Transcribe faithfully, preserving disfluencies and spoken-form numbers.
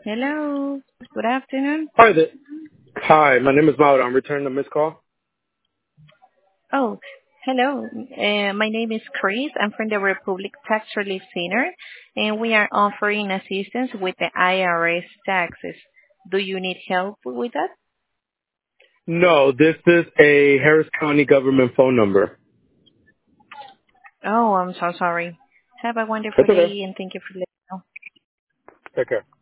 Hello. Good afternoon. Hi there. Hi, my name is Mauro. I'm returning a missed call. Oh, hello. Uh, my name is Chris. I'm from the Republic Tax Relief Center, and we are offering assistance with the I R S taxes. Do you need help with that? No, this is a Harris County government phone number. Oh, I'm so sorry. Have a wonderful That's okay. day, and thank you for listening. Take care.